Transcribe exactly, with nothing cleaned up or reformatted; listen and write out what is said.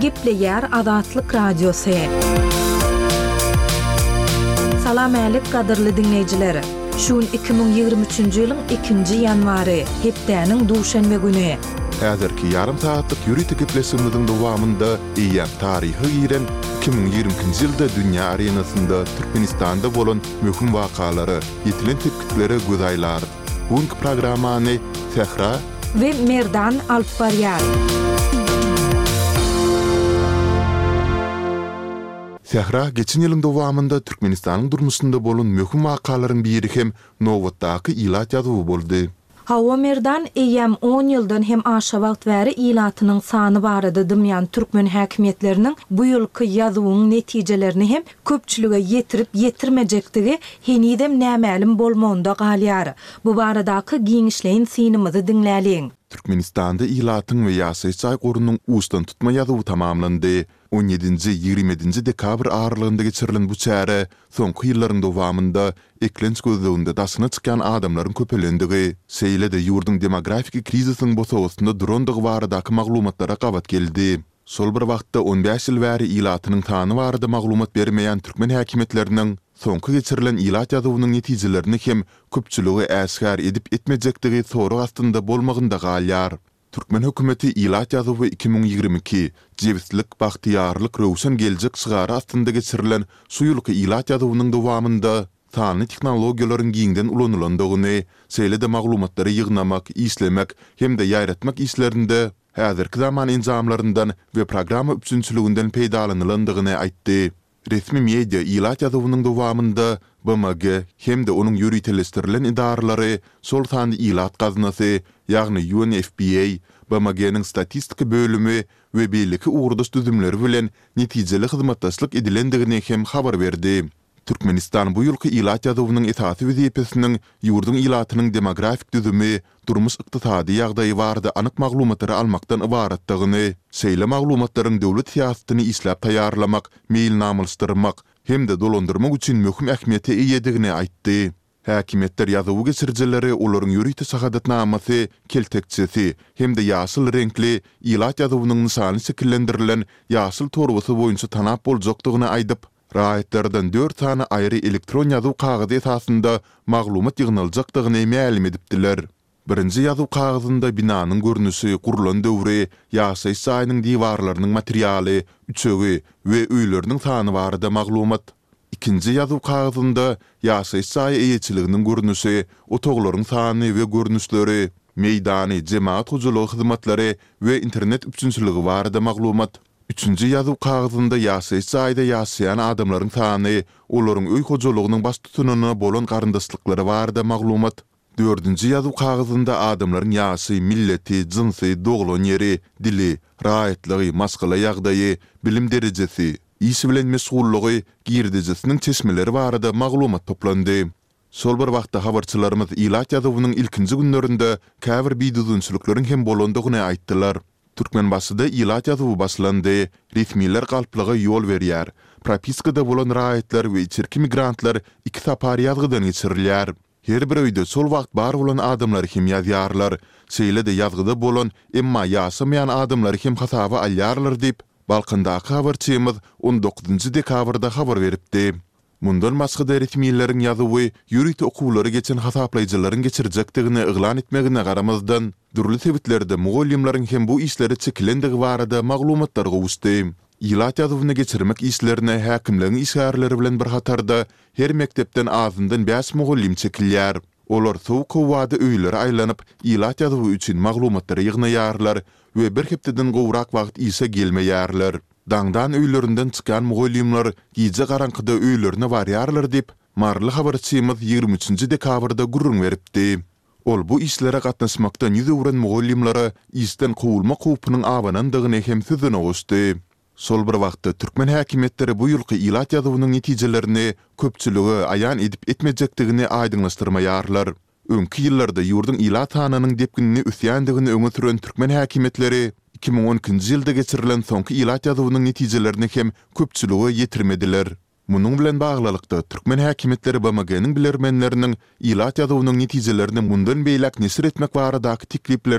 Gepleyer Azatlyk Radiosu. Salam älik gadyrly dinleýijiler. Şuň iki ming ýigirme üçünji ýylyň ikinji ýanwary, hepdäniň duşanbe güni. Häzirki ýarym saatlyk ýürüýti gepleşigimiziň dowamynda eýýän taryhy giren iki ming ýigirmenji ýylda dünýä arenasynda Türkmenistanda bolan möhüm wakalary, ýetilen tepkitlere göz aýlar. Bugünkü programmany Sehra we Merdan alyp barýar. Sehra geçen ýylyň dowamynda Türkmenistanyň durmuşynda bolan möhüm wakalaryň biri hem Nowatdaky ilat ýazywy boldy. Hawa Merdan eýem on ýyldan hem aşa wagt bäri ilatynyň sany barada dymyan türkmen häkimetleriniň bu ýylky ýazywyň netijelerini hem köpçülige ýetirip ýetirmejektigi henidem nämälim bolmanda galýar. Bu baradaky giňişleýin sinimizi diňläliň. Türkmenistanda ilatyň we ýasaýçy gorunyň ustan tutma ýazywy tamamlandy. on ýedinji ýigrimedinji dekabr aralygynda geçirilen bu çäre soňky ýyllaryň dowamynda eklenç gözleginde daşyna çykan adamlaryň köpelendige, seýlede ýurdun demografik krizisiň bosagyny durandygy baradaky maglumatlara gabat geldi. Sol bir wagtda on beş ýyl bäri ilatynyň tany barada maglumat bermeýän türkmen häkimetleriniň soňky geçirilen ilat ýazywynyň netijelerini hem köpçüligi äsgär edip etmejekdigi sorag astynda bolmagynda galýar. Türkmen hökümeti ilat ýazywy iki ming ýigirme iki jewitlik, bagtyýarlyk, röwşen geljek çygary astynda geçirilen şu ýylky ilat ýazywynyň dowamynda sany teknologiýalaryň giňden ulanylandygyny, seýlede maglumatlary ýygnamak, islemek hemde ýaýratmak işlerinde häzirki zaman enjamlaryndan we programma üçinçiliginden peýdalanylandygyny aýtdy. Resmi media ilat ýazywynyň dowamynda B M G hemde onuň ýürüýtelestirilen idaralary sol sany ilat gaznasy, ýagny U N F P A, B M G'niň statistika bölümi we beýleki ugrdaş düzümleri bilen netijeli hyzmatdaşlyk edilendigini hem habar berdi. Türkmenistan bu ýylky ilat ýazywynyň esasy wezipesiniň ýurdun ilatynyň demografik düzümi, durmuş ykdysady ýagdaýy barada anyk maglumatlary almakdan ibaratdygyny, şeýle maglumatlaryň döwlet siýasatyny isläp taýýarlamak, meýilnamylaşdyrmak hemde dolandyrmak üçin möhüm ähmiýete eýedigini aýtdy. Häkimetler ýazywy geçirjileri olaryň ýürüýti şahadatnamasy, keltekçisi hemde ýaşyl renkli ilat ýazywynyň nyşany şekillendirilen ýaşyl torbasy boýunça tanap boljakdygyny aýdyp, raýatlardan dört tane aýry elektron ýazyw kagazy esasında maglumat ýygnaljakdygyny ma'lum edipdiler. Birinji ýazyw kagazynda binanyň görnüşi, kurulan döwri, ýaşaýyş saýynyň diwarlarynyň materialy, üçegi we öýleriniň sany barada maglumat. İkinji ýazyw kagazynda ýaşaýyş saýy eýetçiliginiň görnüşi, otoglaryň sany we görnüşleri, meýdany, jemaat hujulugy hyzmatlary we internet üçinçiligi barada maglumat. Üçüncü ýazyw kagazynda ýaşaýyş saýda ýaşaýan adamlaryň sany, olaryň öý hujulugynyň baş tutunyna bolan garyndaşlyklary barada maglumat. Dördüncü ýazyw kagazynda adamlaryň ýaşy, milleti, jinsy, doglan ýeri, dili, raýatlygy, maskala ýagdaýy, bilim derejesi, iş bilen mesullygy, girdijesiniň çeşmeleri barada maglumat toplandy. Sol bir wagtda habarçylarymyz ilat ýazywynyň ilkinji günlerinde käbir biýdüzünçülikleriň hem bolandygyny aýtdylar. Türkmenbaşyda ilat ýazywy başlandy, resmiler galplyga ýol berýär. Propiskada bolan raýatlar we içerki migrantlar iki sapar ýazgydan geçirilýär. Her bir öýde sol wagt bar bolan adamlar hem ýazýarlar, seýlede ýazgyda bolan emma ýaşamaýan adamlar hem hasaba alýarlar diýip Balkandaky habarçymyz on dokuzunji dekabrda habar beripdi. Mundan masgyda resmiýetleriň ýazywy ýürüýti okuwlary geçen hasaplaýjylaryň geçirjekdigini yglan etmegine garamazdan durly sebetlerde mugallimlaryň hem bu işleri çekilendigi barada maglumatlar gowuşdy. Ilat ýazywyny geçirmek işlerine häkimleriň işgärleri bilen bir hatarda her mektepden azyndan beş mugallim çekilýär. Olar sow kowada öýlere aýlanyp ilat ýazywy üçin maglumatlary ýygnaýarlar we bir hepdeden gowrak wagt ise gelmeýärler. Dangdan öýlerinden çykan mugallimler giýje garankyda öýlerine barýarlar diýip marly habarçymyz ýygrimi üçinji dekabrda gurrun beripdi. Ol bu işlere gatnaşmakdan ýüze uran mugallimlere isten kowulma howpunyň abanandygyny hem sözüne goşdy. Sol bir wagtda türkmen häkimetleri bu ýylky ilat ýazywynyň netijelerini köpçüligi aýan edip etmejekdigini aýdynlaşdyrmaýarlar. Öňki ýyllarda ýurdun ilat sananynyň depginini üsýändigini öňe süren türkmen häkimetleri iki ming on ikinji ýylda geçirilen soňky ilat ýazywynyň netijelerini hem köpçüligi ýetirmediler. Munyň bilen baglykda türkmen häkimetleri B M G'niň bilermenleriniň ilat ýazywynyň netijelerini mundan beýlek nesir etmek baradaky teklipler